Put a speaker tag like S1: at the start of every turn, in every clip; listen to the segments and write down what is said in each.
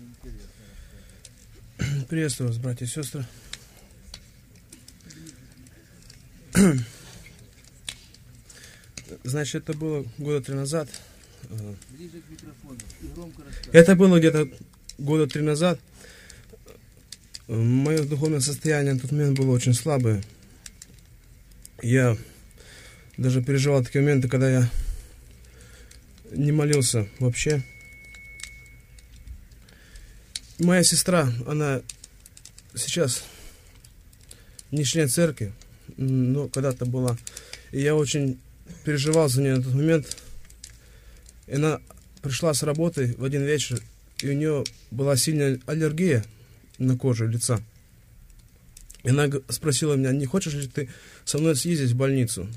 S1: Приветствую вас, братья и сестры. Значит, это было года 3 назад.
S2: Ближе к микрофону и громко рассказывай.
S1: Это было где-то года 3 назад. Мое духовное состояние на тот момент было очень слабое. Я даже переживал такие моменты, когда я не молился вообще. Моя сестра, она сейчас не член церкви, но когда-то была. И я очень переживал за нее на тот момент. И она пришла с работы в один вечер, и у нее была сильная аллергия на кожу лица. И она спросила меня: не хочешь ли ты со мной съездить в больницу?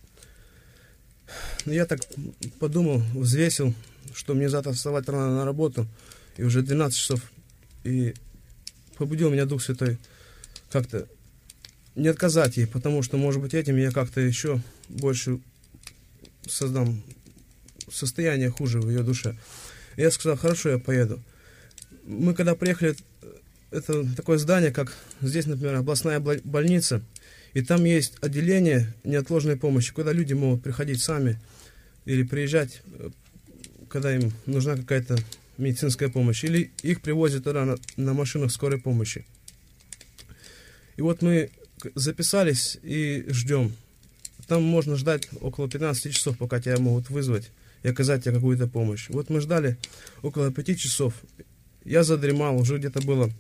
S1: Но я так подумал, взвесил, что мне завтра вставать рано на работу, и уже 12 часов. И побудил меня Дух Святой как-то не отказать ей, потому что, может быть, этим я как-то еще больше создам состояние хуже в ее душе. И я сказал: хорошо, я поеду. Мы когда приехали, это такое здание, как здесь, например, областная больница, и там есть отделение неотложной помощи, куда люди могут приходить сами или приезжать, когда им нужна какая-то медицинская помощь, или их привозят туда на машинах скорой помощи. И вот мы записались и ждем. Там можно ждать около 15 часов, пока тебя могут вызвать и оказать тебе какую-то помощь. Вот мы ждали около 5 часов. Я задремал, уже где-то было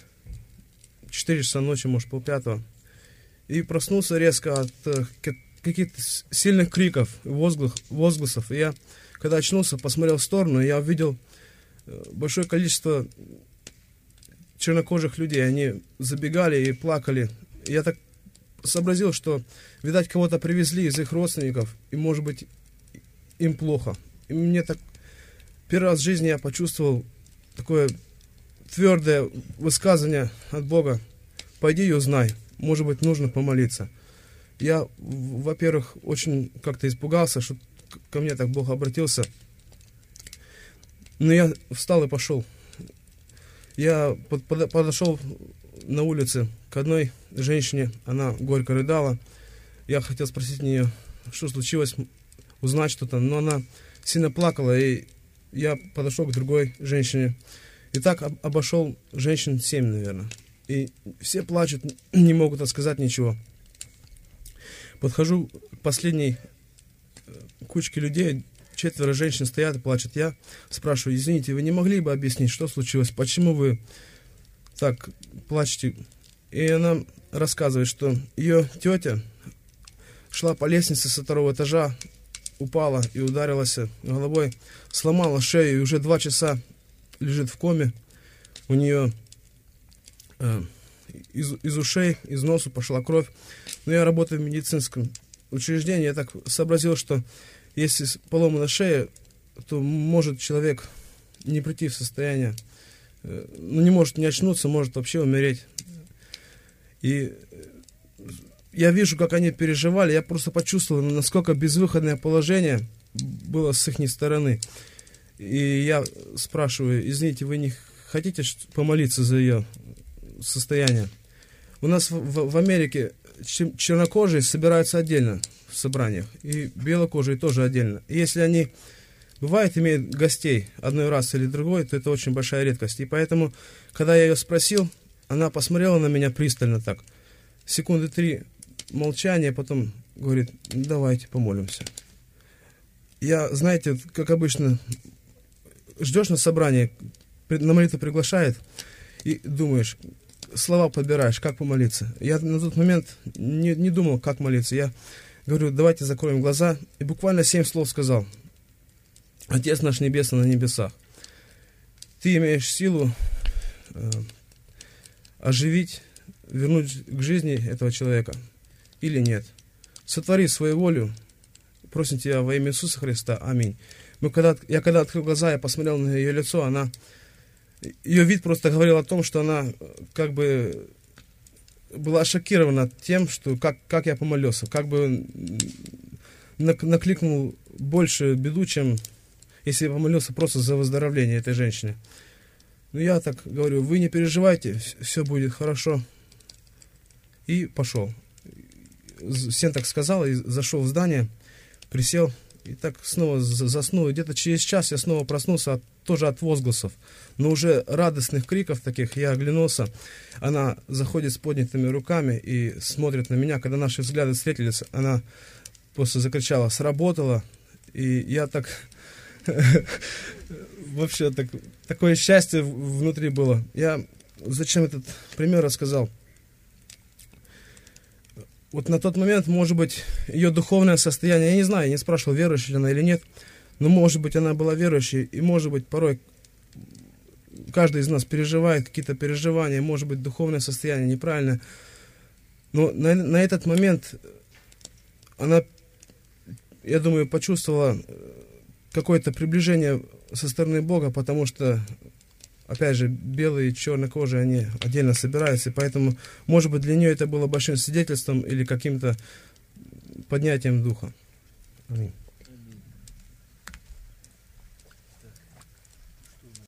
S1: 4 часа ночи, может, полпятого. И проснулся резко от каких-то сильных криков, возгласов. И я, когда очнулся, посмотрел в сторону, и я увидел большое количество чернокожих людей. Они забегали и плакали. И я так сообразил, что, видать, кого-то привезли из их родственников, и, может быть, им плохо. И мне так первый раз в жизни я почувствовал такое твердое высказывание от Бога: пойди и узнай, может быть, нужно помолиться. Я, во-первых, очень как-то испугался, что ко мне так Бог обратился. Но я встал и пошел. Я подошел на улице к одной женщине, она горько рыдала. Я хотел спросить у нее, что случилось, узнать что-то, но она сильно плакала, и я подошел к другой женщине. И так обошел женщин 7, наверное. И все плачут, не могут рассказать ничего. Подхожу к последней кучке людей, 4 женщин стоят и плачут. Я спрашиваю: извините, вы не могли бы объяснить, что случилось, почему вы так плачете? И она рассказывает, что ее тетя шла по лестнице со 2-го этажа, упала и ударилась головой, сломала шею, и уже 2 часа лежит в коме. У нее из ушей, из носу пошла кровь. Но я работаю в медицинском учреждении, я так сообразил, что если поломана шея, то может человек не прийти в состояние, не может не очнуться, может вообще умереть. И я вижу, как они переживали, я просто почувствовал, насколько безвыходное положение было с их стороны. И я спрашиваю: извините, вы не хотите помолиться за ее состояние? У нас в Америке чернокожие собираются отдельно в собраниях, и белокожие тоже отдельно. И если они, бывает, имеют гостей одной расы или другой, то это очень большая редкость. И поэтому, когда я ее спросил, она посмотрела на меня пристально так. 3 секунды молчания, потом говорит: давайте помолимся. Я, знаете, как обычно, ждешь на собрании, на молитву приглашает, и думаешь, слова подбираешь, как помолиться. Я на тот момент не думал, как молиться. Я говорю: давайте закроем глаза. И буквально 7 слов сказал: Отец наш Небесный на небесах, Ты имеешь силу оживить, вернуть к жизни этого человека или нет. Сотвори свою волю. Просим Тебя во имя Иисуса Христа. Аминь. Я когда открыл глаза, я посмотрел на ее лицо, ее вид просто говорил о том, что она как бы была шокирована тем, что как я помолился, как бы накликнул больше беду, чем если я помолился просто за выздоровление этой женщины. Ну, я так говорю, вы не переживайте, все будет хорошо. И пошел. Всем так сказал, и зашел в здание, присел, и так снова заснул. И где-то через час я снова проснулся тоже от возгласов, но уже радостных криков таких. Я оглянулся, она заходит с поднятыми руками и смотрит на меня. Когда наши взгляды встретились, она просто закричала: «Сработало!» И я так... Вообще такое счастье внутри было. Я зачем этот пример рассказал? Вот на тот момент, может быть, ее духовное состояние, я не знаю, я не спрашивал, верующая ли она или нет, но, может быть, она была верующей, и, может быть, порой каждый из нас переживает какие-то переживания, может быть, духовное состояние неправильное. Но на этот момент она, я думаю, почувствовала какое-то приближение со стороны Бога, потому что, опять же, белые и чернокожие, они отдельно собираются, и поэтому, может быть, для нее это было большим свидетельством или каким-то поднятием духа. Аминь.